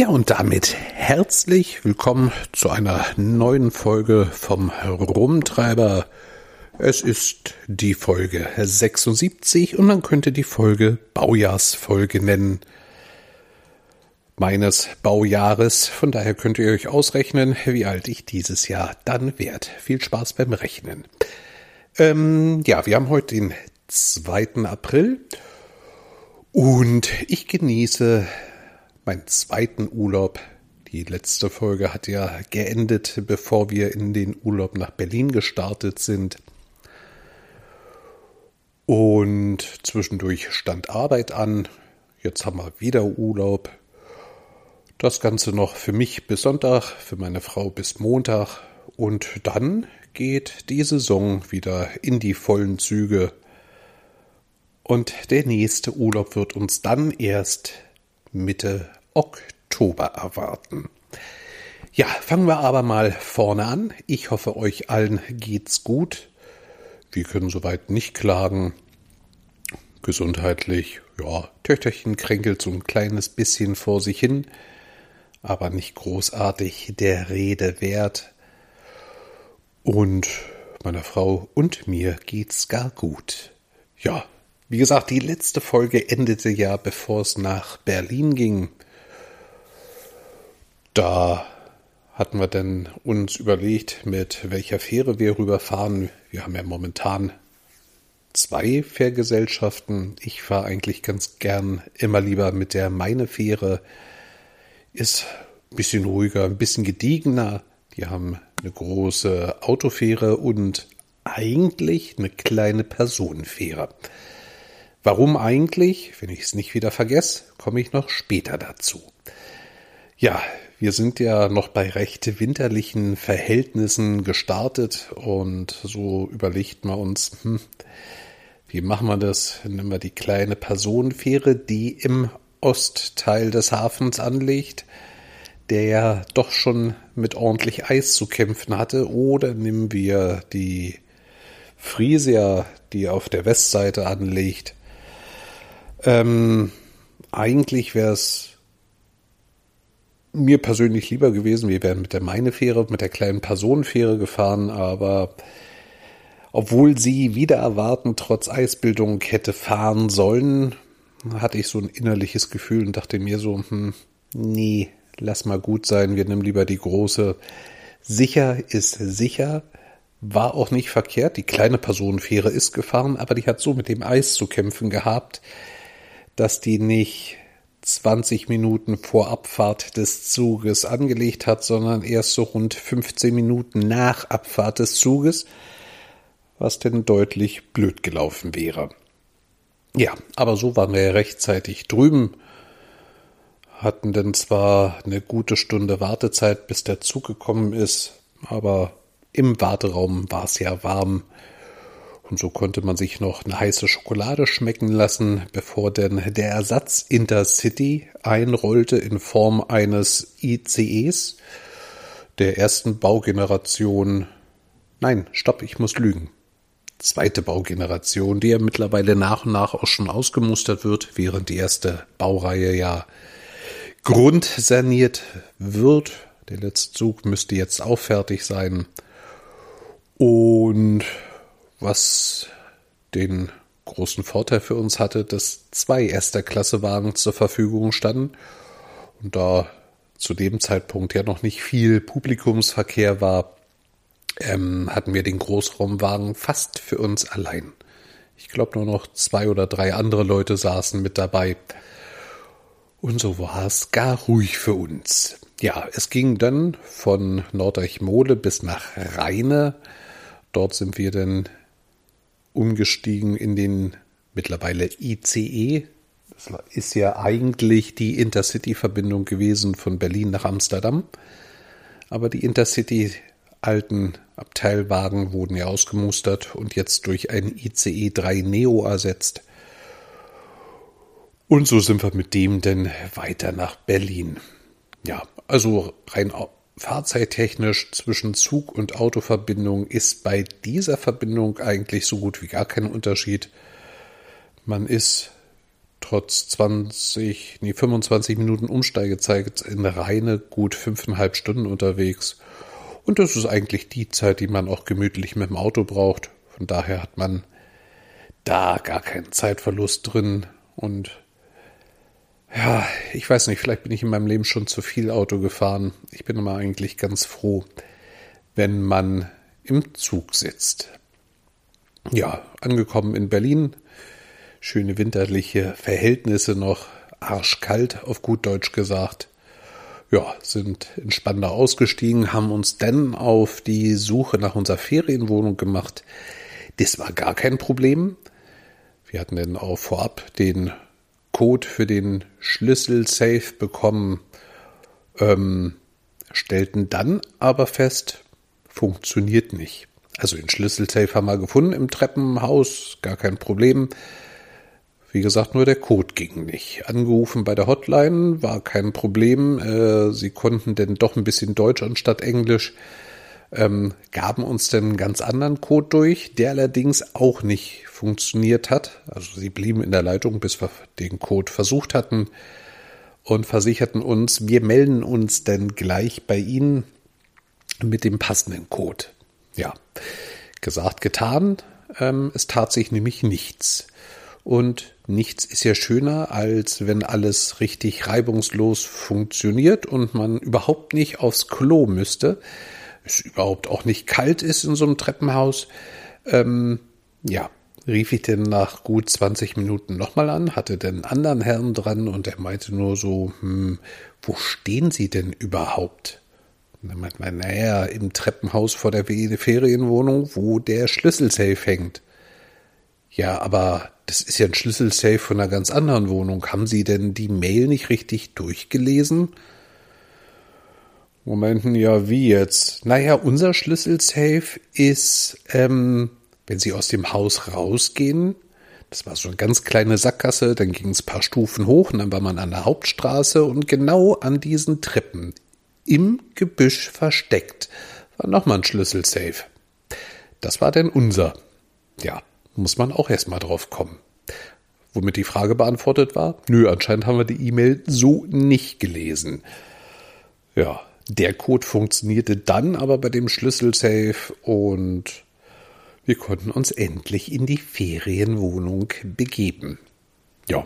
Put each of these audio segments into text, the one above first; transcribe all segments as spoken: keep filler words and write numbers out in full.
Ja, und damit herzlich willkommen zu einer neuen Folge vom Rumtreiber. Es ist die Folge sechsundsiebzig und man könnte die Folge Baujahrsfolge nennen. Meines Baujahres, von daher könnt ihr euch ausrechnen, wie alt ich dieses Jahr dann werde. Viel Spaß beim Rechnen. Ähm, ja, wir haben heute den zweiten April und ich genieße meinen zweiten Urlaub. Die letzte Folge hat ja geendet, bevor wir in den Urlaub nach Berlin gestartet sind. Und zwischendurch stand Arbeit an. Jetzt haben wir wieder Urlaub. Das Ganze noch für mich bis Sonntag, für meine Frau bis Montag. Und dann geht die Saison wieder in die vollen Züge. Und der nächste Urlaub wird uns dann erst Mitte Oktober erwarten. Ja, fangen wir aber mal vorne an. Ich hoffe, euch allen geht's gut. Wir können soweit nicht klagen. Gesundheitlich, ja, Töchterchen kränkelt so ein kleines bisschen vor sich hin, aber nicht großartig der Rede wert. Und meiner Frau und mir geht's gar gut. Ja, wie gesagt, die letzte Folge endete ja, bevor es nach Berlin ging. Da hatten wir dann uns überlegt, mit welcher Fähre wir rüberfahren. Wir haben ja momentan zwei Fährgesellschaften. Ich fahre eigentlich ganz gern immer lieber mit der Meine-Fähre. Ist ein bisschen ruhiger, ein bisschen gediegener. Die haben eine große Autofähre und eigentlich eine kleine Personenfähre. Warum eigentlich? Wenn ich es nicht wieder vergesse, komme ich noch später dazu. Ja, wir sind ja noch bei recht winterlichen Verhältnissen gestartet und so überlegt man uns, hm, wie machen wir das? Nehmen wir die kleine Personenfähre, die im Ostteil des Hafens anlegt, der ja doch schon mit ordentlich Eis zu kämpfen hatte, oder nehmen wir die Frisia, die auf der Westseite anlegt. Ähm, eigentlich wäre es mir persönlich lieber gewesen, wir wären mit der Meine-Fähre, mit der kleinen Personenfähre gefahren, aber obwohl sie wieder erwarten, trotz Eisbildung hätte fahren sollen, hatte ich so ein innerliches Gefühl und dachte mir so, hm, nee, lass mal gut sein, wir nehmen lieber die große. Sicher ist sicher, war auch nicht verkehrt, die kleine Personenfähre ist gefahren, aber die hat so mit dem Eis zu kämpfen gehabt, dass die nicht zwanzig Minuten vor Abfahrt des Zuges angelegt hat, sondern erst so rund fünfzehn Minuten nach Abfahrt des Zuges, was denn deutlich blöd gelaufen wäre. Ja, aber so waren wir ja rechtzeitig drüben, hatten dann zwar eine gute Stunde Wartezeit, bis der Zug gekommen ist, aber im Warteraum war es ja warm. Und so konnte man sich noch eine heiße Schokolade schmecken lassen, bevor denn der Ersatz Intercity einrollte in Form eines I C Es der ersten Baugeneration. Nein, stopp, ich muss lügen. Zweite Baugeneration, die ja mittlerweile nach und nach auch schon ausgemustert wird, während die erste Baureihe ja grundsaniert wird. Der letzte Zug müsste jetzt auch fertig sein. Und was den großen Vorteil für uns hatte, dass zwei Erster-Klasse-Wagen zur Verfügung standen. Und da zu dem Zeitpunkt ja noch nicht viel Publikumsverkehr war, ähm, hatten wir den Großraumwagen fast für uns allein. Ich glaube, nur noch zwei oder drei andere Leute saßen mit dabei. Und so war es gar ruhig für uns. Ja, es ging dann von Nordeichmole bis nach Rheine. Dort sind wir dann umgestiegen in den mittlerweile I C E. Das ist ja eigentlich die Intercity-Verbindung gewesen von Berlin nach Amsterdam. Aber die Intercity-alten Abteilwagen wurden ja ausgemustert und jetzt durch einen I C E drei Neo ersetzt. Und so sind wir mit dem dann weiter nach Berlin. Ja, also rein fahrzeittechnisch zwischen Zug- und Autoverbindung ist bei dieser Verbindung eigentlich so gut wie gar kein Unterschied. Man ist trotz zwanzig, nee, fünfundzwanzig Minuten Umsteigezeit in Rheine gut fünfeinhalb Stunden unterwegs. Und das ist eigentlich die Zeit, die man auch gemütlich mit dem Auto braucht. Von daher hat man da gar keinen Zeitverlust drin. Und ja, ich weiß nicht, vielleicht bin ich in meinem Leben schon zu viel Auto gefahren. Ich bin immer eigentlich ganz froh, wenn man im Zug sitzt. Ja, angekommen in Berlin. Schöne winterliche Verhältnisse noch. Arschkalt, auf gut Deutsch gesagt. Ja, sind in Spandau ausgestiegen, haben uns dann auf die Suche nach unserer Ferienwohnung gemacht. Das war gar kein Problem. Wir hatten dann auch vorab den Code für den Schlüssel-Safe bekommen, ähm, stellten dann aber fest, funktioniert nicht. Also den Schlüssel-Safe haben wir gefunden im Treppenhaus, gar kein Problem. Wie gesagt, nur der Code ging nicht. Angerufen bei der Hotline, war kein Problem. Äh, sie konnten denn doch ein bisschen Deutsch anstatt Englisch, ähm, gaben uns dann einen ganz anderen Code durch, der allerdings auch nicht funktioniert hat. Also sie blieben in der Leitung, bis wir den Code versucht hatten und versicherten uns, wir melden uns dann gleich bei Ihnen mit dem passenden Code. Ja, gesagt, getan. Ähm, es tat sich nämlich nichts. Und nichts ist ja schöner, als wenn alles richtig reibungslos funktioniert und man überhaupt nicht aufs Klo müsste. Es überhaupt auch nicht kalt ist in so einem Treppenhaus. Ähm, ja, rief ich denn nach gut zwanzig Minuten nochmal an, hatte den anderen Herrn dran und er meinte nur so, hm, wo stehen Sie denn überhaupt? Und dann meinte man, naja, im Treppenhaus vor der Ferienwohnung, wo der Schlüsselsafe hängt. Ja, aber das ist ja ein Schlüsselsafe von einer ganz anderen Wohnung. Haben Sie denn die Mail nicht richtig durchgelesen? Momenten, ja, wie jetzt? Naja, unser Schlüsselsafe ist, ähm, wenn Sie aus dem Haus rausgehen, das war so eine ganz kleine Sackgasse, dann ging es ein paar Stufen hoch und dann war man an der Hauptstraße und genau an diesen Treppen, im Gebüsch versteckt, war nochmal ein Schlüsselsafe. Das war denn unser. Ja, muss man auch erstmal drauf kommen. Womit die Frage beantwortet war, nö, anscheinend haben wir die E-Mail so nicht gelesen. Ja, der Code funktionierte dann aber bei dem Schlüsselsafe und wir konnten uns endlich in die Ferienwohnung begeben. Ja,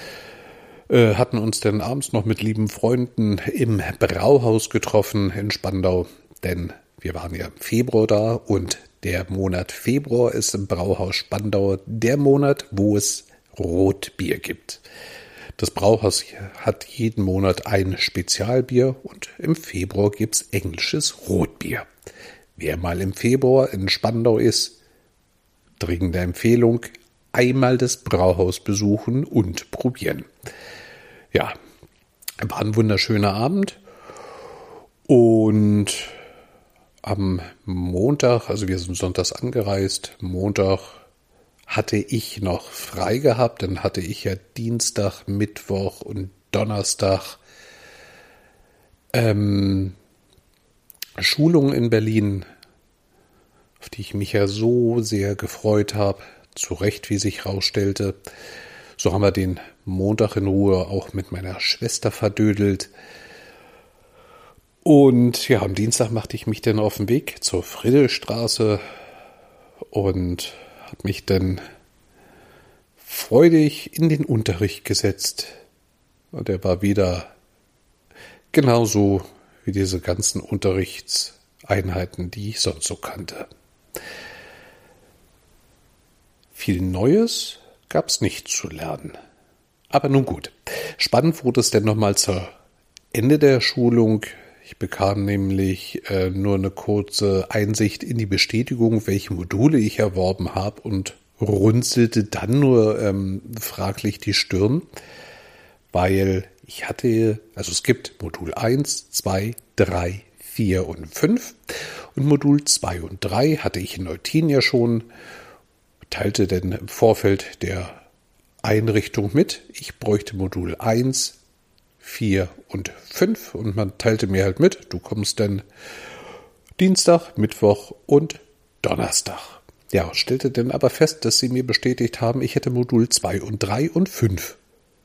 äh, hatten uns dann abends noch mit lieben Freunden im Brauhaus getroffen in Spandau, denn wir waren ja im Februar da und der Monat Februar ist im Brauhaus Spandau der Monat, wo es Rotbier gibt. Das Brauhaus hat jeden Monat ein Spezialbier und im Februar gibt's englisches Rotbier. Wer mal im Februar in Spandau ist, dringende Empfehlung, einmal das Brauhaus besuchen und probieren. Ja, war ein wunderschöner Abend und am Montag, also wir sind sonntags angereist, Montag hatte ich noch frei gehabt, dann hatte ich ja Dienstag, Mittwoch und Donnerstag ähm, Schulungen in Berlin, auf die ich mich ja so sehr gefreut habe, zu Recht, wie sich rausstellte. So haben wir den Montag in Ruhe auch mit meiner Schwester verdödelt. Und ja, am Dienstag machte ich mich dann auf den Weg zur Friedrichstraße und habe mich dann freudig in den Unterricht gesetzt. Und er war wieder genauso wie diese ganzen Unterrichtseinheiten, die ich sonst so kannte. Viel Neues gab es nicht zu lernen. Aber nun gut, spannend wurde es dann nochmal zur Ende der Schulung. Ich bekam nämlich äh, nur eine kurze Einsicht in die Bestätigung, welche Module ich erworben habe und runzelte dann nur ähm, fraglich die Stirn, weil ich hatte, also es gibt Modul eins, zwei, drei, vier und fünf und Modul zwei und drei hatte ich in Eutin ja schon, teilte denn im Vorfeld der Einrichtung mit, ich bräuchte Modul eins, vier und fünf und man teilte mir halt mit, du kommst dann Dienstag, Mittwoch und Donnerstag. Ja, stellte dann aber fest, dass sie mir bestätigt haben, ich hätte Modul zwei und drei und fünf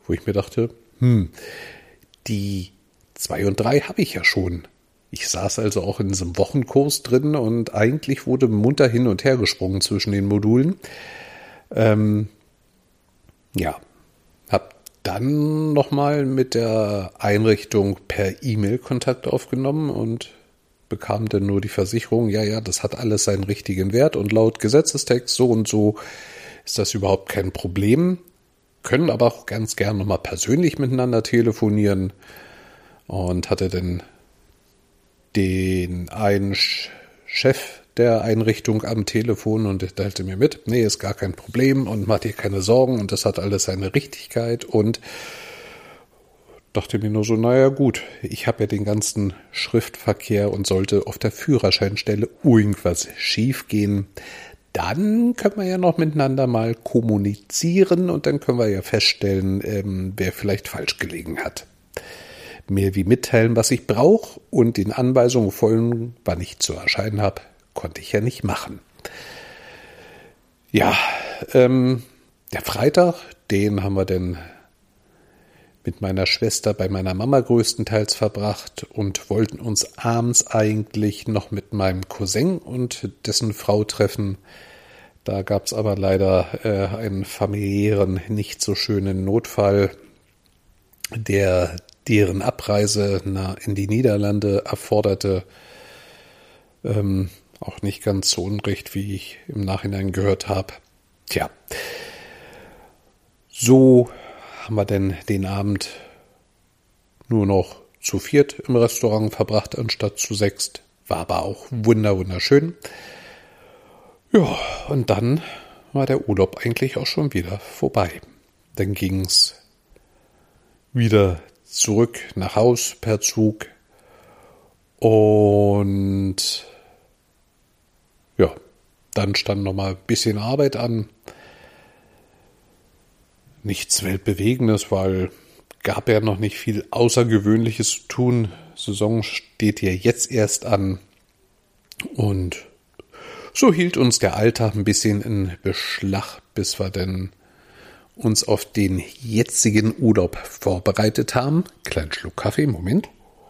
wo ich mir dachte, hm, die zwei und drei habe ich ja schon. Ich saß also auch in diesem Wochenkurs drin und eigentlich wurde munter hin und her gesprungen zwischen den Modulen. Ähm, ja, habe dann nochmal mit der Einrichtung per E-Mail Kontakt aufgenommen und bekam dann nur die Versicherung, ja, ja, das hat alles seinen richtigen Wert und laut Gesetzestext so und so ist das überhaupt kein Problem. Können aber auch ganz gern nochmal persönlich miteinander telefonieren und hatte dann den einen Chef der Einrichtung am Telefon und der teilte mir mit, nee, ist gar kein Problem und macht dir keine Sorgen und das hat alles seine Richtigkeit und dachte mir nur so, naja gut, ich habe ja den ganzen Schriftverkehr und sollte auf der Führerscheinstelle irgendwas schief gehen, dann können wir ja noch miteinander mal kommunizieren und dann können wir ja feststellen, ähm, wer vielleicht falsch gelegen hat. Mehr wie mitteilen, was ich brauche und den Anweisungen folgen, wann ich zu erscheinen habe, konnte ich ja nicht machen. Ja, ähm, der Freitag, den haben wir dann mit meiner Schwester bei meiner Mama größtenteils verbracht und wollten uns abends eigentlich noch mit meinem Cousin und dessen Frau treffen. Da gab es aber leider äh, einen familiären, nicht so schönen Notfall, der deren Abreise in die Niederlande erforderte. Ähm, auch nicht ganz so unrecht, wie ich im Nachhinein gehört habe. Tja, so haben wir denn den Abend nur noch zu viert im Restaurant verbracht, anstatt zu sechst. War aber auch wunder, wunderschön. Ja, und dann war der Urlaub eigentlich auch schon wieder vorbei. Dann ging's wieder zurück nach Haus per Zug und ja, dann stand noch mal ein bisschen Arbeit an. Nichts Weltbewegendes, weil gab ja noch nicht viel Außergewöhnliches zu tun. Saison steht ja jetzt erst an und so hielt uns der Alltag ein bisschen in Beschlag, bis wir dann uns auf den jetzigen Urlaub vorbereitet haben. Kleinen Schluck Kaffee, Moment.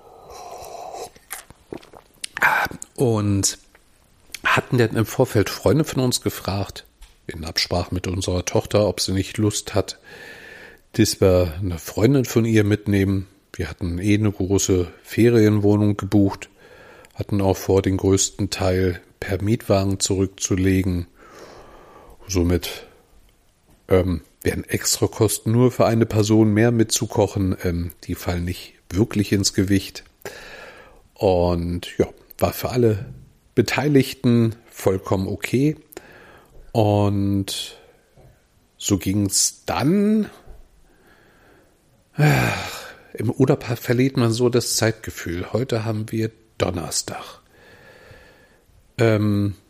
Und hatten dann im Vorfeld Freunde von uns gefragt, in Absprache mit unserer Tochter, ob sie nicht Lust hat, dass wir eine Freundin von ihr mitnehmen. Wir hatten eh eine große Ferienwohnung gebucht, hatten auch vor, den größten Teil per Mietwagen zurückzulegen. Somit ähm, werden extra Kosten nur für eine Person mehr mitzukochen. Ähm, die fallen nicht wirklich ins Gewicht. Und ja, war für alle Beteiligten vollkommen okay. Und so ging es dann. Ach, im Urlaub verliert man so das Zeitgefühl. Heute haben wir Donnerstag. Ähm,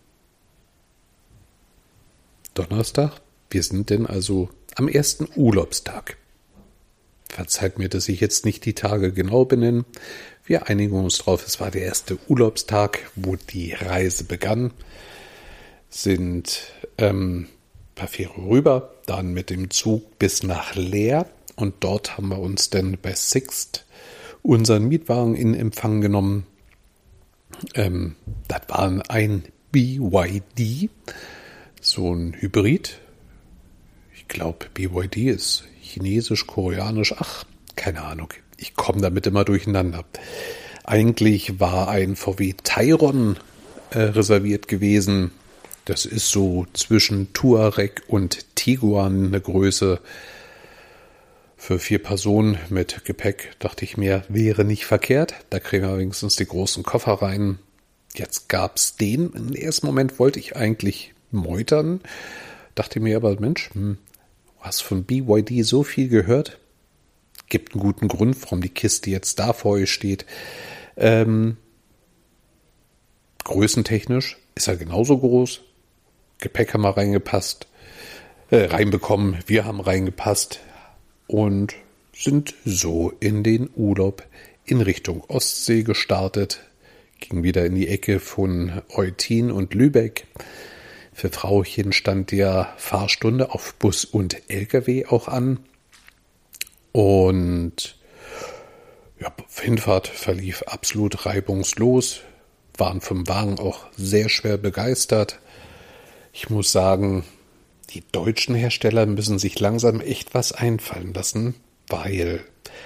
Donnerstag? Wir sind denn also am ersten Urlaubstag. Verzeiht mir, dass ich jetzt nicht die Tage genau benenne. Wir einigen uns drauf, es war der erste Urlaubstag, wo die Reise begann. Sind ähm, per Fähre rüber, dann mit dem Zug bis nach Leer. Und dort haben wir uns dann bei Sixt unseren Mietwagen in Empfang genommen. Ähm, das war ein B Y D, so ein Hybrid. Ich glaube, B Y D ist chinesisch, koreanisch, ach, keine Ahnung. Ich komme damit immer durcheinander. Eigentlich war ein V W Tayron äh, reserviert gewesen. Das ist so zwischen Touareg und Tiguan eine Größe. Für vier Personen mit Gepäck, dachte ich mir, wäre nicht verkehrt. Da kriegen wir wenigstens die großen Koffer rein. Jetzt gab's den. Im ersten Moment wollte ich eigentlich meutern. Dachte mir aber, Mensch, hm, du hast von B Y D so viel gehört. Gibt einen guten Grund, warum die Kiste jetzt da vor euch steht. Ähm, größentechnisch ist er genauso groß. Gepäck haben wir reingepasst, äh, reinbekommen. Wir haben reingepasst. Und sind so in den Urlaub in Richtung Ostsee gestartet. Ging wieder in die Ecke von Eutin und Lübeck. Für Frauchen stand der Fahrstunde auf Bus und L K W auch an. Und ja, Hinfahrt verlief absolut reibungslos, waren vom Wagen auch sehr schwer begeistert. Ich muss sagen, die deutschen Hersteller müssen sich langsam echt was einfallen lassen, weil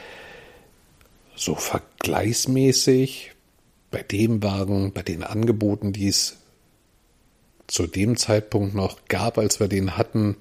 so vergleichsmäßig bei dem Wagen, bei den Angeboten, die es zu dem Zeitpunkt noch gab, als wir den hatten,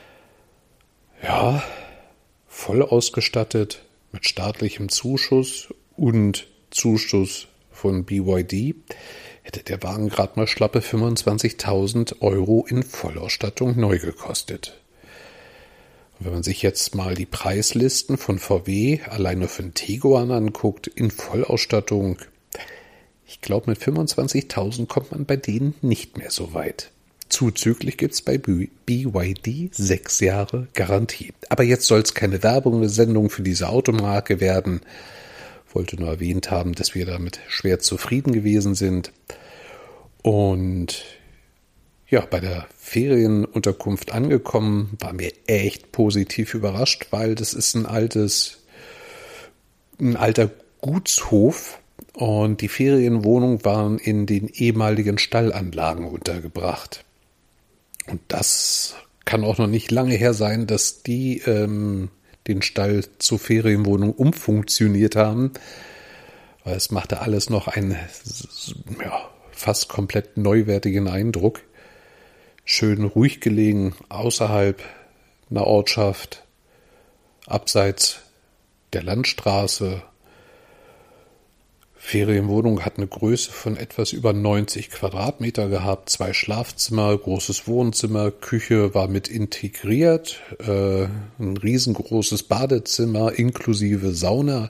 ja, voll ausgestattet mit staatlichem Zuschuss und Zuschuss von B Y D, hätte der Wagen gerade mal schlappe fünfundzwanzigtausend Euro in Vollausstattung neu gekostet. Und wenn man sich jetzt mal die Preislisten von V W alleine für den Tiguan anguckt, in Vollausstattung, ich glaube mit fünfundzwanzigtausend kommt man bei denen nicht mehr so weit. Zuzüglich gibt es bei B Y D sechs Jahre Garantie. Aber jetzt soll es keine Werbung, eine Sendung für diese Automarke werden. Wollte nur erwähnt haben, dass wir damit schwer zufrieden gewesen sind. Und ja, bei der Ferienunterkunft angekommen, waren wir echt positiv überrascht, weil das ist ein altes, ein alter Gutshof und die Ferienwohnungen waren in den ehemaligen Stallanlagen untergebracht. Und das kann auch noch nicht lange her sein, dass die ähm, den Stall zur Ferienwohnung umfunktioniert haben. Weil es machte alles noch einen ja, fast komplett neuwertigen Eindruck. Schön ruhig gelegen, außerhalb einer Ortschaft, abseits der Landstraße. Ferienwohnung hat eine Größe von etwas über neunzig Quadratmeter gehabt, zwei Schlafzimmer, großes Wohnzimmer, Küche war mit integriert, äh, ein riesengroßes Badezimmer inklusive Sauna.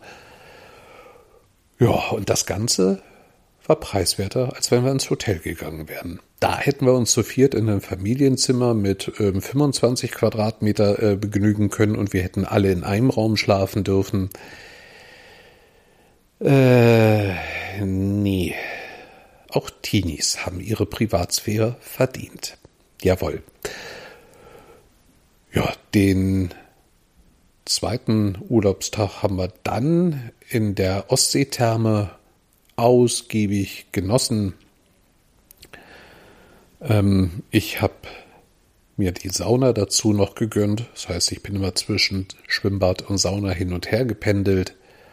Ja, und das Ganze war preiswerter, als wenn wir ins Hotel gegangen wären. Da hätten wir uns zu viert in einem Familienzimmer mit ähm, fünfundzwanzig Quadratmeter äh, begnügen können und wir hätten alle in einem Raum schlafen dürfen. Äh, nee. Auch Teenies haben ihre Privatsphäre verdient. Jawohl. Ja, den zweiten Urlaubstag haben wir dann in der Ostseetherme ausgiebig genossen. Ähm, ich habe mir die Sauna dazu noch gegönnt. Das heißt, ich bin immer zwischen Schwimmbad und Sauna hin und her gependelt.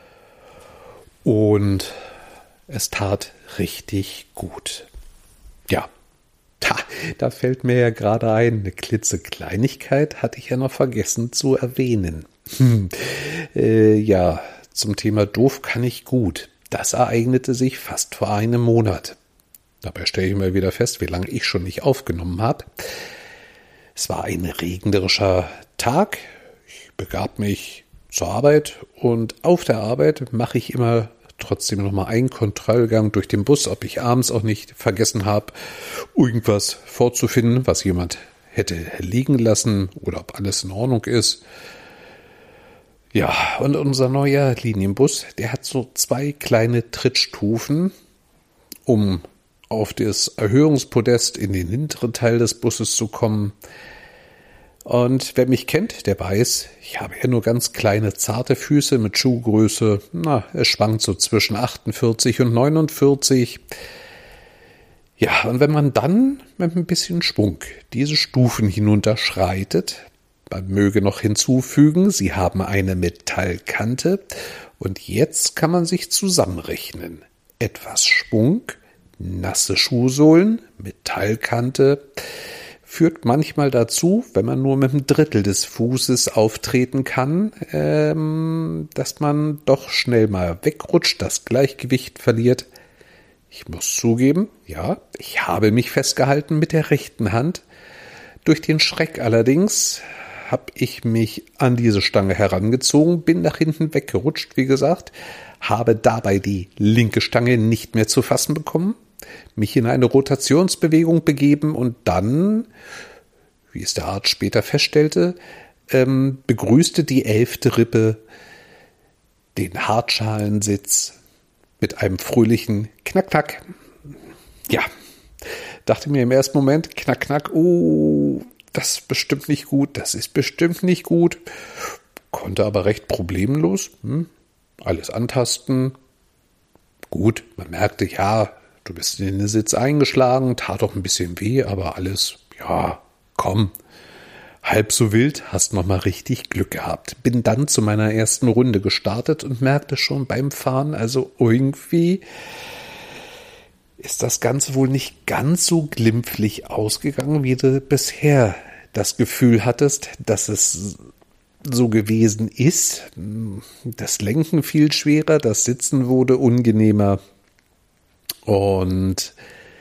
Und es tat richtig gut. Ja, da, da fällt mir ja gerade ein, eine klitzekleinigkeit hatte ich ja noch vergessen zu erwähnen. Hm. Äh, ja, zum Thema doof kann ich gut. Das ereignete sich fast vor einem Monat. Dabei stelle ich mal wieder fest, wie lange ich schon nicht aufgenommen habe. Es war ein regnerischer Tag. Ich begab mich zur Arbeit und auf der Arbeit mache ich immer trotzdem nochmal einen Kontrollgang durch den Bus, ob ich abends auch nicht vergessen habe, irgendwas vorzufinden, was jemand hätte liegen lassen oder ob alles in Ordnung ist. Ja, und unser neuer Linienbus, der hat so zwei kleine Trittstufen, um auf das Erhöhungspodest in den hinteren Teil des Busses zu kommen. Und wer mich kennt, der weiß, ich habe ja nur ganz kleine, zarte Füße mit Schuhgröße. Na, es schwankt so zwischen achtundvierzig und neunundvierzig. Ja, und wenn man dann mit ein bisschen Schwung diese Stufen hinunterschreitet, man möge noch hinzufügen, sie haben eine Metallkante und jetzt kann man sich zusammenrechnen. Etwas Schwung, nasse Schuhsohlen, Metallkante, führt manchmal dazu, wenn man nur mit einem Drittel des Fußes auftreten kann, ähm, dass man doch schnell mal wegrutscht, das Gleichgewicht verliert. Ich muss zugeben, ja, ich habe mich festgehalten mit der rechten Hand. Durch den Schreck allerdings habe ich mich an diese Stange herangezogen, bin nach hinten weggerutscht, wie gesagt, habe dabei die linke Stange nicht mehr zu fassen bekommen, mich in eine Rotationsbewegung begeben und dann, wie es der Arzt später feststellte, ähm, begrüßte die elfte Rippe den Hartschalensitz mit einem fröhlichen Knack-Knack. Ja, dachte mir im ersten Moment, Knack-Knack, oh, das ist bestimmt nicht gut, das ist bestimmt nicht gut. konnte aber recht problemlos hm, alles antasten. Gut, man merkte, ja, du bist in den Sitz eingeschlagen, tat auch ein bisschen weh, aber alles, ja, komm, halb so wild, hast noch mal richtig Glück gehabt. Bin dann zu meiner ersten Runde gestartet und merkte schon beim Fahren, also irgendwie ist das Ganze wohl nicht ganz so glimpflich ausgegangen, wie du bisher das Gefühl hattest, dass es so gewesen ist. Das Lenken fiel schwerer, das Sitzen wurde ungenehmer und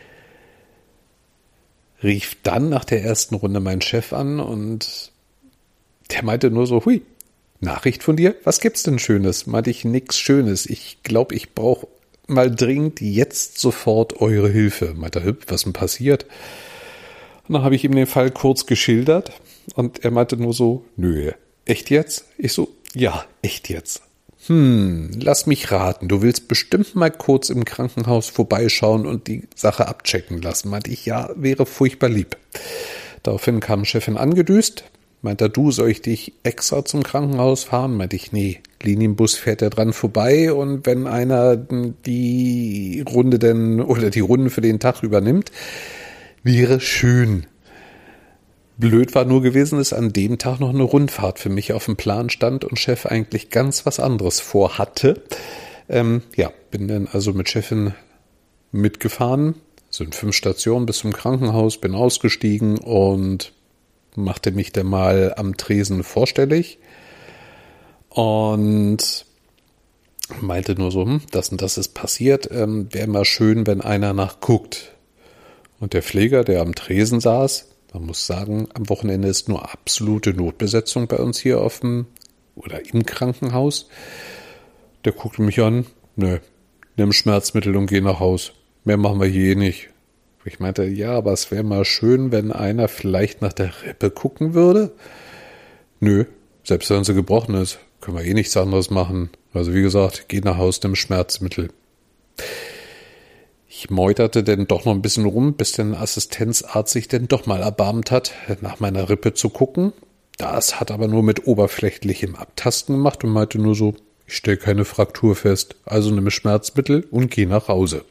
rief dann nach der ersten Runde meinen Chef an und der meinte nur so, hui, Nachricht von dir? Was gibt's denn Schönes? Meinte ich, nix Schönes. Ich glaube, ich brauche mal dringend jetzt sofort eure Hilfe. Meinte er, was denn passiert? Und dann habe ich ihm den Fall kurz geschildert und er meinte nur so, nö, echt jetzt? Ich so, ja, echt jetzt. Hm, lass mich raten, du willst bestimmt mal kurz im Krankenhaus vorbeischauen und die Sache abchecken lassen. Meinte ich, ja, wäre furchtbar lieb. Daraufhin kam Chefin angedüst, meinte, du, soll ich dich extra zum Krankenhaus fahren? Meinte ich, nee, Linienbus fährt ja dran vorbei und wenn einer die Runde denn oder die Runden für den Tag übernimmt, wäre schön. Blöd war nur gewesen, dass an dem Tag noch eine Rundfahrt für mich auf dem Plan stand und Chef eigentlich ganz was anderes vorhatte. Ähm, ja, bin dann also mit Chefin mitgefahren, sind fünf Stationen bis zum Krankenhaus, bin ausgestiegen und machte mich dann mal am Tresen vorstellig und meinte nur so, hm, das und das ist passiert, ähm, wäre mal schön, wenn einer nachguckt. Und der Pfleger, der am Tresen saß, man muss sagen, am Wochenende ist nur absolute Notbesetzung bei uns hier auf dem oder im Krankenhaus. Der guckte mich an, nö, nimm Schmerzmittel und geh nach Haus. Mehr machen wir hier nicht. Ich meinte, ja, aber es wäre mal schön, wenn einer vielleicht nach der Rippe gucken würde. Nö, selbst wenn sie gebrochen ist, können wir eh nichts anderes machen. Also wie gesagt, geh nach Haus, nimm Schmerzmittel. Ich meuterte denn doch noch ein bisschen rum, bis der Assistenzarzt sich denn doch mal erbarmt hat, nach meiner Rippe zu gucken. Das hat aber nur mit oberflächlichem Abtasten gemacht und meinte nur so, ich stelle keine Fraktur fest, also nimm Schmerzmittel und geh nach Hause.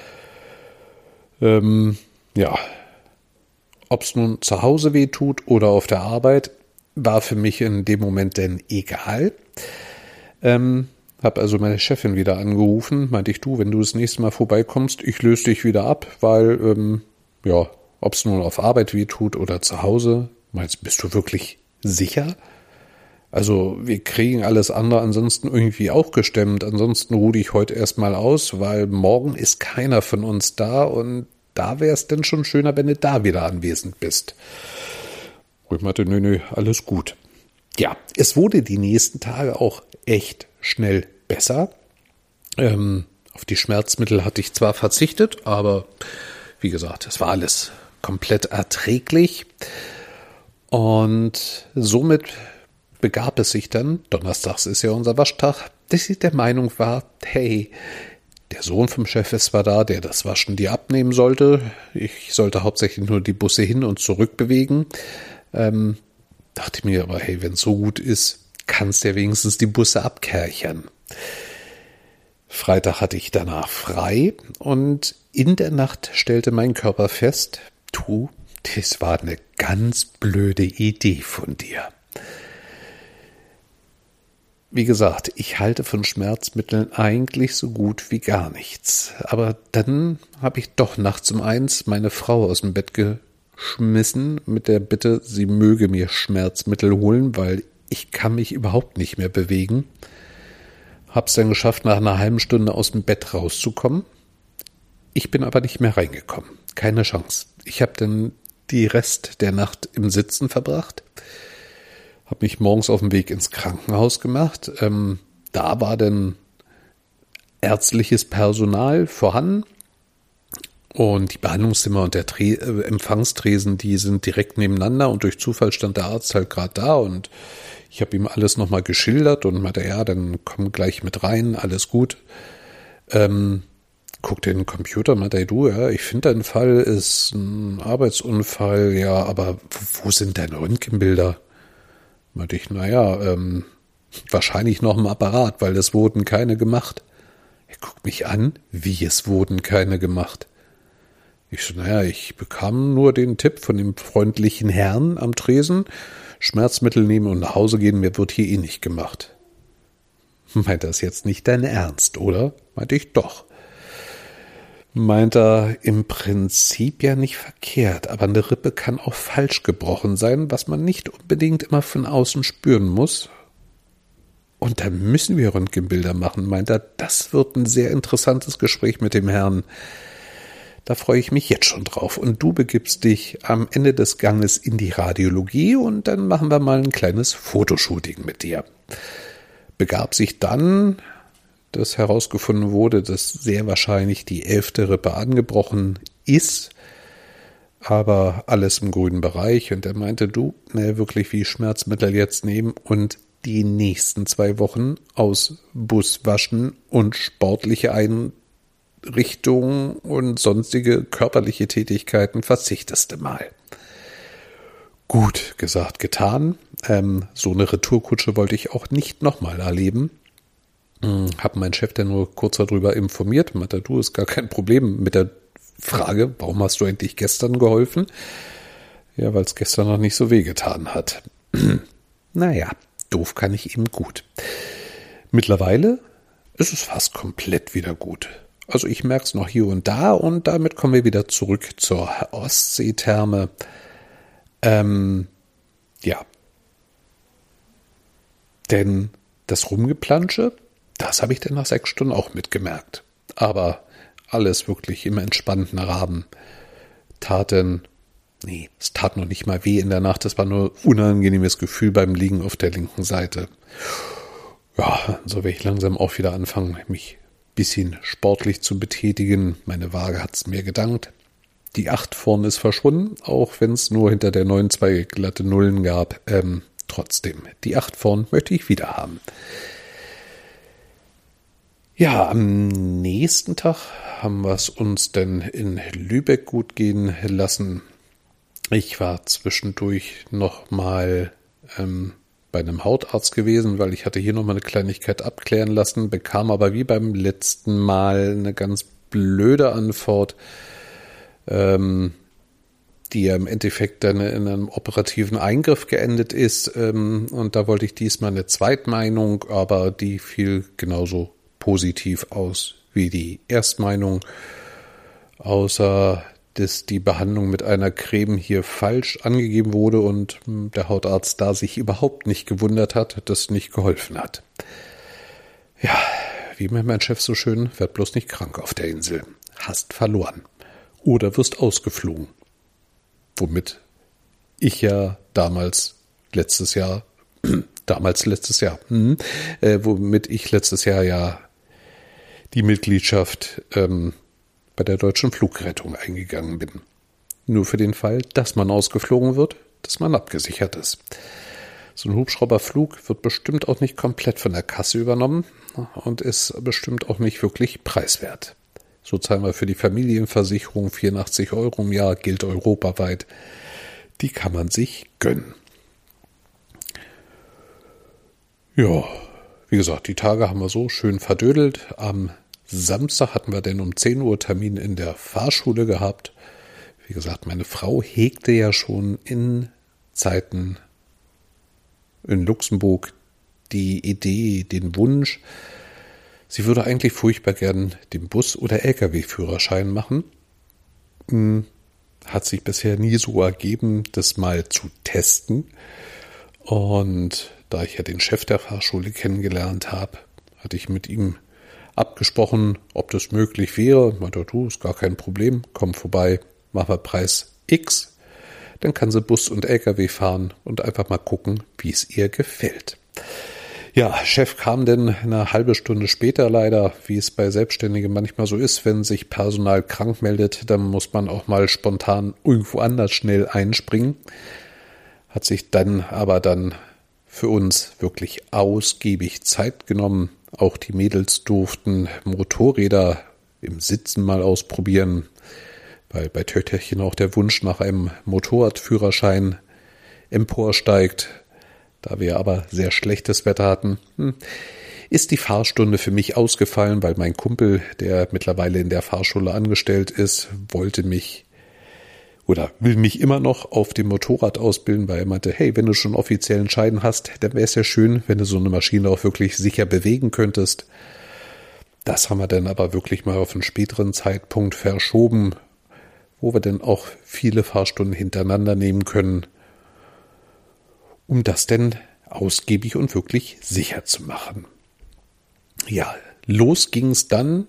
Ähm, ja, ob es nun zu Hause weh tut oder auf der Arbeit, war für mich in dem Moment denn egal. Ähm, Hab also meine Chefin wieder angerufen, meinte ich, du, wenn du das nächste Mal vorbeikommst, ich löse dich wieder ab, weil, ähm, ja, ob es nun auf Arbeit weh tut oder zu Hause, meinst, bist du wirklich sicher? Also wir kriegen alles andere ansonsten irgendwie auch gestemmt, ansonsten ruhe ich heute erstmal aus, weil morgen ist keiner von uns da und da wäre es denn schon schöner, wenn du da wieder anwesend bist. Und ich meinte, nö, nö, alles gut. Ja, es wurde die nächsten Tage auch echt schnell besser. Ähm, auf die Schmerzmittel hatte ich zwar verzichtet, aber wie gesagt, es war alles komplett erträglich. Und somit begab es sich dann, donnerstags ist ja unser Waschtag, dass ich der Meinung war, hey, der Sohn vom Chef ist zwar da, der das Waschen dir abnehmen sollte. Ich sollte hauptsächlich nur die Busse hin und zurück bewegen. Ähm, dachte mir aber, hey, wenn es so gut ist, kannst du ja wenigstens die Busse abkerchern. Freitag hatte ich danach frei und in der Nacht stellte mein Körper fest, du, das war eine ganz blöde Idee von dir. Wie gesagt, ich halte von Schmerzmitteln eigentlich so gut wie gar nichts. Aber dann habe ich doch nachts um eins meine Frau aus dem Bett geschmissen mit der Bitte, sie möge mir Schmerzmittel holen, weil ich kann mich überhaupt nicht mehr bewegen. Hab's dann geschafft, nach einer halben Stunde aus dem Bett rauszukommen. Ich bin aber nicht mehr reingekommen. Keine Chance. Ich habe dann die Rest der Nacht im Sitzen verbracht. Habe mich morgens auf den Weg ins Krankenhaus gemacht. Ähm, da war dann ärztliches Personal vorhanden. Und die Behandlungszimmer und der Tre- äh, Empfangstresen, die sind direkt nebeneinander. Und durch Zufall stand der Arzt halt gerade da. Und ich habe ihm alles nochmal geschildert und meinte, ja, dann komm gleich mit rein, alles gut. Ähm, guckte in den Computer und meinte, hey, du, ja, ich finde, dein Fall ist ein Arbeitsunfall. Ja, aber wo sind deine Röntgenbilder? Meinte ich, naja, ähm, Wahrscheinlich noch im Apparat, weil es wurden keine gemacht. Er guckt mich an, wie es wurden keine gemacht. Ich so, naja, ich bekam nur den Tipp von dem freundlichen Herrn am Tresen, Schmerzmittel nehmen und nach Hause gehen, mir wird hier eh nicht gemacht. Meint das jetzt nicht dein Ernst, oder? Meinte ich, doch. Meint er, im Prinzip ja nicht verkehrt, aber eine Rippe kann auch falsch gebrochen sein, was man nicht unbedingt immer von außen spüren muss. Und dann müssen wir Röntgenbilder machen, meint er, das wird ein sehr interessantes Gespräch mit dem Herrn. Da freue ich mich jetzt schon drauf. Und du begibst dich am Ende des Ganges in die Radiologie und dann machen wir mal ein kleines Fotoshooting mit dir. Begab sich dann, dass herausgefunden wurde, dass sehr wahrscheinlich die elfte Rippe angebrochen ist, aber alles im grünen Bereich. Und er meinte, du, ne, wirklich wie Schmerzmittel jetzt nehmen und die nächsten zwei Wochen aus Bus waschen und sportliche Einrichtungen und sonstige körperliche Tätigkeiten verzichtest du mal. Gut, gesagt, getan. Ähm, so eine Retourkutsche wollte ich auch nicht nochmal erleben. Hm, hab meinen Chef dann nur kurz darüber informiert. Meinte, du, ist gar kein Problem mit der Frage, warum hast du eigentlich gestern geholfen? Ja, weil es gestern noch nicht so wehgetan hat. Naja, doof kann ich eben gut. Mittlerweile ist es fast komplett wieder gut. Also ich merke es noch hier und da und damit kommen wir wieder zurück zur Ostseetherme. Ähm, ja. Denn das Rumgeplansche, das habe ich dann nach sechs Stunden auch mitgemerkt. Aber alles wirklich im entspannten Rahmen. Taten, nee, es tat noch nicht mal weh in der Nacht, das war nur ein unangenehmes Gefühl beim Liegen auf der linken Seite. Ja, so werde ich langsam auch wieder anfangen, mich ein bisschen sportlich zu betätigen. Meine Waage hat es mir gedankt. Die acht vorn ist verschwunden, auch wenn es nur hinter der neun zwei glatte Nullen gab. Ähm, trotzdem, die acht vorn möchte ich wieder haben. Ja, am nächsten Tag haben wir es uns denn in Lübeck gut gehen lassen. Ich war zwischendurch noch mal ähm, bei einem Hautarzt gewesen, weil ich hatte hier noch mal eine Kleinigkeit abklären lassen, bekam aber wie beim letzten Mal eine ganz blöde Antwort, ähm, die ja im Endeffekt dann in einem operativen Eingriff geendet ist. Ähm, und da wollte ich diesmal eine Zweitmeinung, aber die fiel genauso positiv aus wie die Erstmeinung, außer dass die Behandlung mit einer Creme hier falsch angegeben wurde und der Hautarzt da sich überhaupt nicht gewundert hat, dass nicht geholfen hat. Ja, wie mir mein Chef so schön, werd bloß nicht krank auf der Insel. Hast verloren. Oder wirst ausgeflogen. Womit ich ja damals letztes Jahr, damals letztes Jahr, hm, äh, womit ich letztes Jahr ja die Mitgliedschaft ähm, bei der Deutschen Flugrettung eingegangen bin. Nur für den Fall, dass man ausgeflogen wird, dass man abgesichert ist. So ein Hubschrauberflug wird bestimmt auch nicht komplett von der Kasse übernommen und ist bestimmt auch nicht wirklich preiswert. So zahlen wir für die Familienversicherung vierundachtzig Euro im Jahr, gilt europaweit. Die kann man sich gönnen. Ja, wie gesagt, die Tage haben wir so schön verdödelt. Am Samstag hatten wir denn um zehn Uhr Termin in der Fahrschule gehabt. Wie gesagt, meine Frau hegte ja schon in Zeiten in Luxemburg die Idee, den Wunsch, sie würde eigentlich furchtbar gern den Bus- oder L K W-Führerschein machen. Hat sich bisher nie so ergeben, das mal zu testen. Und da ich ja den Chef der Fahrschule kennengelernt habe, hatte ich mit ihm abgesprochen, ob das möglich wäre. Ich meinte, du, ist gar kein Problem, komm vorbei, machen wir Preis X. Dann kann sie Bus und L K W fahren und einfach mal gucken, wie es ihr gefällt. Ja, Chef kam denn eine halbe Stunde später leider, wie es bei Selbstständigen manchmal so ist, wenn sich Personal krank meldet, dann muss man auch mal spontan irgendwo anders schnell einspringen. Hat sich dann aber dann für uns wirklich ausgiebig Zeit genommen. Auch die Mädels durften Motorräder im Sitzen mal ausprobieren, weil bei Töchterchen auch der Wunsch nach einem Motorradführerschein emporsteigt. Da wir aber sehr schlechtes Wetter hatten, hm, ist die Fahrstunde für mich ausgefallen, weil mein Kumpel, der mittlerweile in der Fahrschule angestellt ist, wollte mich oder will mich immer noch auf dem Motorrad ausbilden, weil er meinte, hey, wenn du schon offiziellen Schein hast, dann wäre es ja schön, wenn du so eine Maschine auch wirklich sicher bewegen könntest. Das haben wir dann aber wirklich mal auf einen späteren Zeitpunkt verschoben, wo wir dann auch viele Fahrstunden hintereinander nehmen können, um das dann ausgiebig und wirklich sicher zu machen. Ja, los ging es dann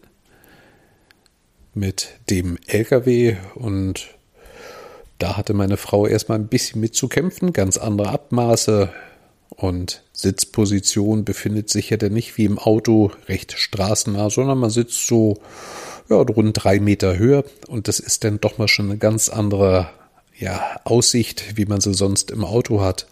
mit dem L K W und da hatte meine Frau erstmal ein bisschen mit zu kämpfen, ganz andere Abmaße und Sitzposition befindet sich ja dann nicht wie im Auto recht straßennah, sondern man sitzt so ja, rund drei Meter höher und das ist dann doch mal schon eine ganz andere ja, Aussicht, wie man sie sonst im Auto hat.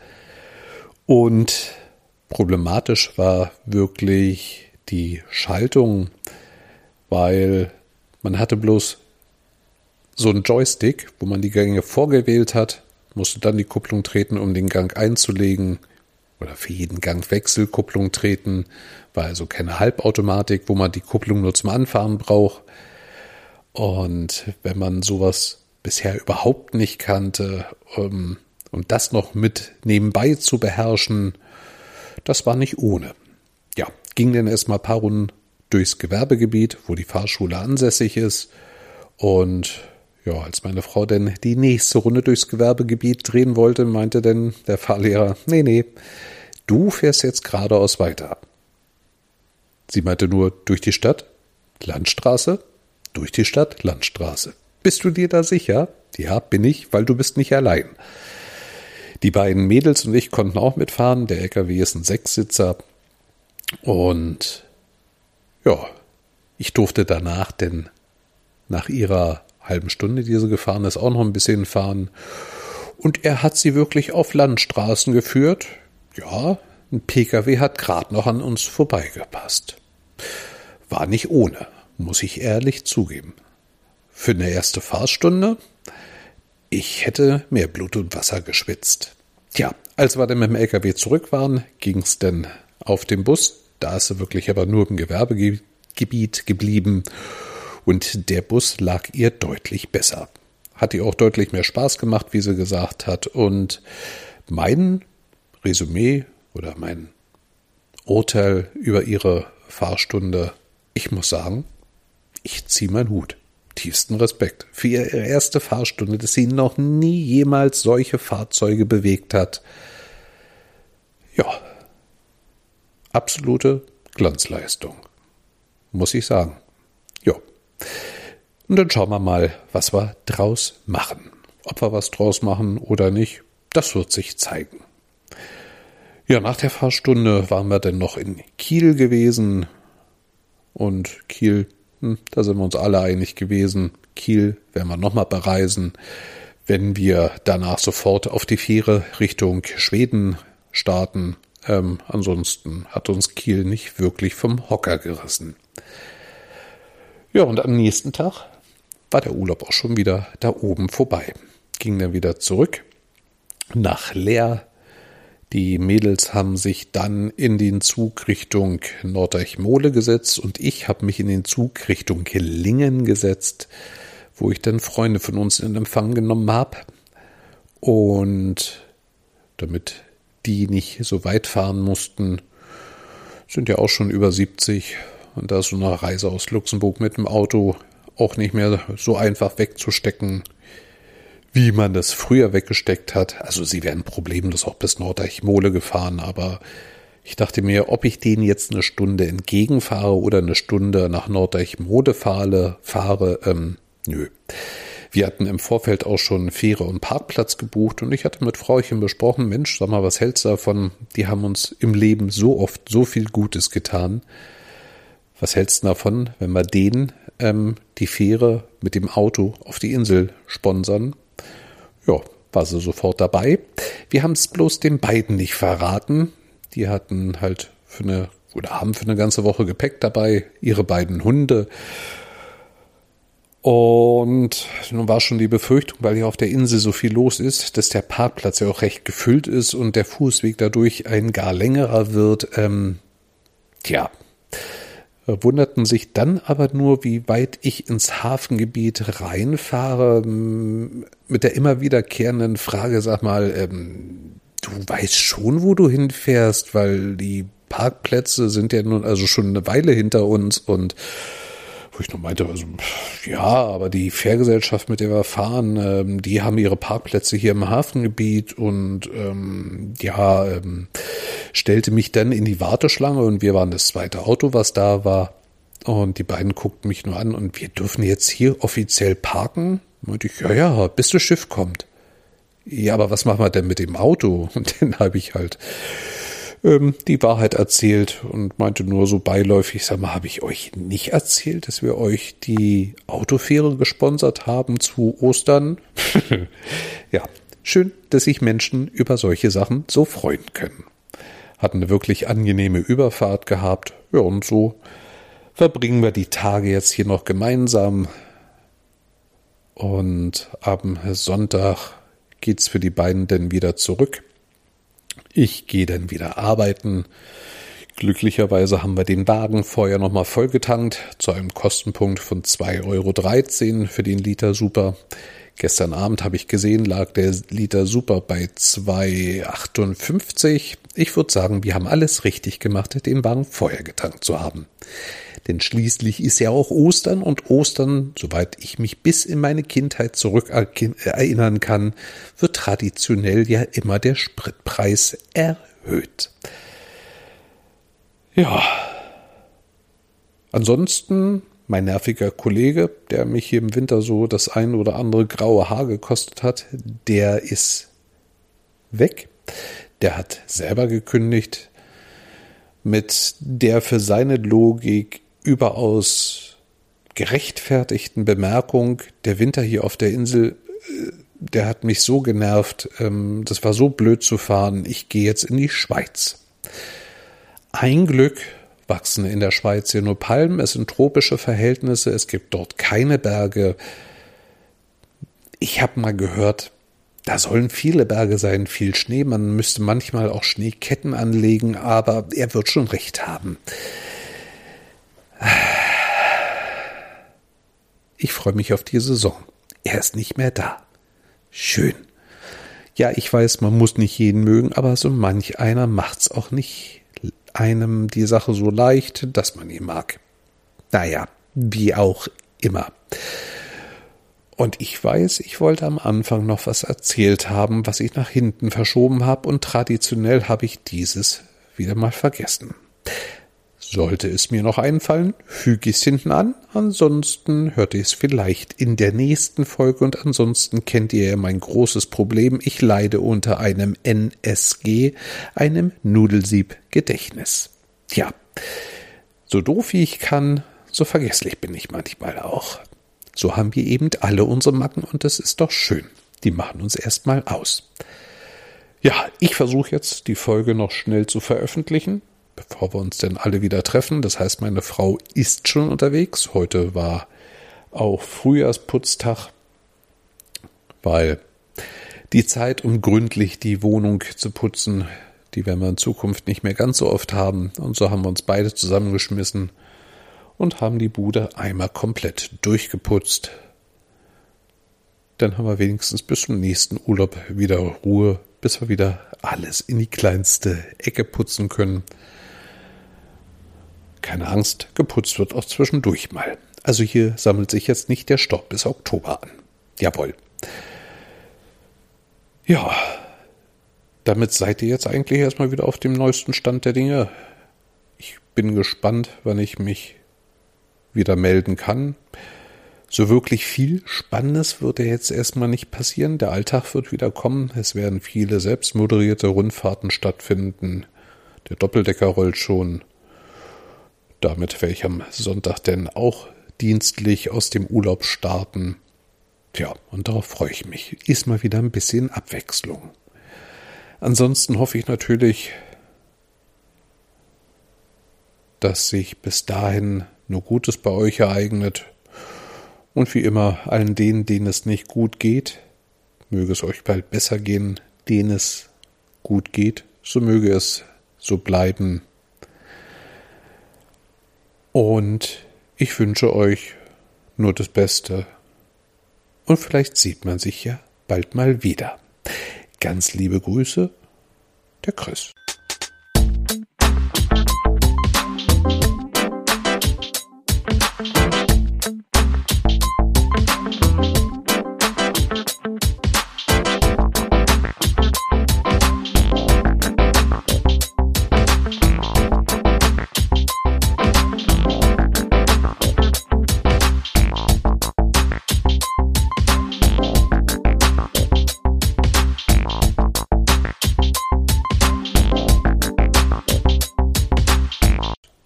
Und problematisch war wirklich die Schaltung, weil man hatte bloß so ein Joystick, wo man die Gänge vorgewählt hat, musste dann die Kupplung treten, um den Gang einzulegen oder für jeden Gangwechsel Kupplung treten, war also keine Halbautomatik, wo man die Kupplung nur zum Anfahren braucht. Und wenn man sowas bisher überhaupt nicht kannte, um, und das noch mit nebenbei zu beherrschen, das war nicht ohne. Ja, ging dann erstmal ein paar Runden durchs Gewerbegebiet, wo die Fahrschule ansässig ist und ja, als meine Frau denn die nächste Runde durchs Gewerbegebiet drehen wollte, meinte denn der Fahrlehrer, nee, nee, du fährst jetzt geradeaus weiter. Sie meinte nur, durch die Stadt, Landstraße, durch die Stadt, Landstraße. Bist du dir da sicher? Ja, bin ich, weil du bist nicht allein. Die beiden Mädels und ich konnten auch mitfahren, der L K W ist ein Sechssitzer und ja, ich durfte danach denn nach ihrer halben Stunde, die sie gefahren ist, auch noch ein bisschen fahren. Und er hat sie wirklich auf Landstraßen geführt. Ja, ein P K W hat gerade noch an uns vorbeigepasst. War nicht ohne, muss ich ehrlich zugeben. Für eine erste Fahrstunde, ich hätte mehr Blut und Wasser geschwitzt. Tja, als wir dann mit dem L K W zurück waren, ging es dann auf den Bus. Da ist sie wirklich aber nur im Gewerbegebiet geblieben. Und der Bus lag ihr deutlich besser. Hat ihr auch deutlich mehr Spaß gemacht, wie sie gesagt hat. Und mein Resümee oder mein Urteil über ihre Fahrstunde, ich muss sagen, ich ziehe meinen Hut. Tiefsten Respekt für ihre erste Fahrstunde, dass sie noch nie jemals solche Fahrzeuge bewegt hat. Ja, absolute Glanzleistung, muss ich sagen. Ja. Und dann schauen wir mal, was wir draus machen. Ob wir was draus machen oder nicht, das wird sich zeigen. Ja, nach der Fahrstunde waren wir dann noch in Kiel gewesen. Und Kiel, hm, da sind wir uns alle einig gewesen. Kiel werden wir nochmal bereisen, wenn wir danach sofort auf die Fähre Richtung Schweden starten. Ähm, ansonsten hat uns Kiel nicht wirklich vom Hocker gerissen. Ja, und am nächsten Tag war der Urlaub auch schon wieder da oben vorbei. Ging dann wieder zurück nach Leer. Die Mädels haben sich dann in den Zug Richtung Nordeichmole gesetzt und ich habe mich in den Zug Richtung Lingen gesetzt, wo ich dann Freunde von uns in Empfang genommen habe. Und damit die nicht so weit fahren mussten, sind ja auch schon über siebzig. Und da ist so eine Reise aus Luxemburg mit dem Auto auch nicht mehr so einfach wegzustecken, wie man das früher weggesteckt hat. Also sie wären problemlos auch bis Nordeichmole gefahren, aber ich dachte mir, ob ich denen jetzt eine Stunde entgegenfahre oder eine Stunde nach Nordeichmole fahre, fahre, ähm, nö. Wir hatten im Vorfeld auch schon Fähre und Parkplatz gebucht und ich hatte mit Frauchen besprochen, Mensch, sag mal, was hältst du davon? Die haben uns im Leben so oft so viel Gutes getan. Was hältst du davon, wenn wir denen ähm, die Fähre mit dem Auto auf die Insel sponsern? Ja, war sie sofort dabei. Wir haben es bloß den beiden nicht verraten. Die hatten halt für eine, oder haben für eine ganze Woche Gepäck dabei, ihre beiden Hunde. Und nun war schon die Befürchtung, weil hier auf der Insel so viel los ist, dass der Parkplatz ja auch recht gefüllt ist und der Fußweg dadurch ein gar längerer wird. Ähm, tja, wunderten sich dann aber nur, wie weit ich ins Hafengebiet reinfahre, mit der immer wiederkehrenden Frage, sag mal, ähm, du weißt schon, wo du hinfährst, weil die Parkplätze sind ja nun also schon eine Weile hinter uns und wo ich nur meinte, also, ja, aber die Fährgesellschaft, mit der wir fahren, ähm, die haben ihre Parkplätze hier im Hafengebiet und ähm, ja, ähm, stellte mich dann in die Warteschlange und wir waren das zweite Auto, was da war. Und die beiden guckten mich nur an und wir dürfen jetzt hier offiziell parken? Und ich, ja, ja, bis das Schiff kommt. Ja, aber was machen wir denn mit dem Auto? Und dann habe ich halt ähm, die Wahrheit erzählt und meinte nur so beiläufig, sag mal, habe ich euch nicht erzählt, dass wir euch die Autofähre gesponsert haben zu Ostern? Ja, schön, dass sich Menschen über solche Sachen so freuen können. Hatten eine wirklich angenehme Überfahrt gehabt. Ja, und so verbringen wir die Tage jetzt hier noch gemeinsam. Und am Sonntag geht's für die beiden dann wieder zurück. Ich gehe dann wieder arbeiten. Glücklicherweise haben wir den Wagen vorher nochmal vollgetankt, zu einem Kostenpunkt von zwei Euro dreizehn für den Liter Super. Gestern Abend habe ich gesehen, lag der Liter Super bei zwei Euro achtundfünfzig. Ich würde sagen, wir haben alles richtig gemacht, den Wagen vorher getankt zu haben. Denn schließlich ist ja auch Ostern und Ostern, soweit ich mich bis in meine Kindheit zurück erinnern kann, wird traditionell ja immer der Spritpreis erhöht. Ja, ansonsten mein nerviger Kollege, der mich hier im Winter so das ein oder andere graue Haar gekostet hat, der ist weg. Der hat selber gekündigt mit der für seine Logik überaus gerechtfertigten Bemerkung, der Winter hier auf der Insel, der hat mich so genervt, das war so blöd zu fahren, ich gehe jetzt in die Schweiz. Ein Glück wachsen in der Schweiz hier nur Palmen, es sind tropische Verhältnisse, es gibt dort keine Berge. Ich habe mal gehört, da sollen viele Berge sein, viel Schnee, man müsste manchmal auch Schneeketten anlegen, aber er wird schon recht haben. Ich freue mich auf die Saison. Er ist nicht mehr da. Schön. Ja, ich weiß, man muss nicht jeden mögen, aber so manch einer macht's auch nicht einem die Sache so leicht, dass man ihn mag. Naja, wie auch immer. Und ich weiß, ich wollte am Anfang noch was erzählt haben, was ich nach hinten verschoben habe, und traditionell habe ich dieses wieder mal vergessen. Sollte es mir noch einfallen, füge ich es hinten an, ansonsten hört ihr es vielleicht in der nächsten Folge und ansonsten kennt ihr ja mein großes Problem, ich leide unter einem N S G, einem Nudelsieb-Gedächtnis. Tja, so doof wie ich kann, so vergesslich bin ich manchmal auch. So haben wir eben alle unsere Macken und das ist doch schön. Die machen uns erstmal aus. Ja, ich versuche jetzt die Folge noch schnell zu veröffentlichen, bevor wir uns denn alle wieder treffen. Das heißt, meine Frau ist schon unterwegs. Heute war auch Frühjahrsputztag, weil die Zeit, um gründlich die Wohnung zu putzen, die werden wir in Zukunft nicht mehr ganz so oft haben. Und so haben wir uns beide zusammengeschmissen und haben die Bude einmal komplett durchgeputzt. Dann haben wir wenigstens bis zum nächsten Urlaub wieder Ruhe, bis wir wieder alles in die kleinste Ecke putzen können. Keine Angst, geputzt wird auch zwischendurch mal. Also hier sammelt sich jetzt nicht der Staub bis Oktober an. Jawohl. Ja, damit seid ihr jetzt eigentlich erstmal wieder auf dem neuesten Stand der Dinge. Ich bin gespannt, wann ich mich wieder melden kann. So wirklich viel Spannendes wird ja jetzt erstmal nicht passieren. Der Alltag wird wieder kommen. Es werden viele selbstmoderierte Rundfahrten stattfinden. Der Doppeldecker rollt schon. Damit werde ich am Sonntag denn auch dienstlich aus dem Urlaub starten. Tja, und darauf freue ich mich. Ist mal wieder ein bisschen Abwechslung. Ansonsten hoffe ich natürlich, dass sich bis dahin nur Gutes bei euch ereignet. Und wie immer, allen denen, denen es nicht gut geht, möge es euch bald besser gehen, denen es gut geht, so möge es so bleiben. Und ich wünsche euch nur das Beste. Und vielleicht sieht man sich ja bald mal wieder. Ganz liebe Grüße, der Chris.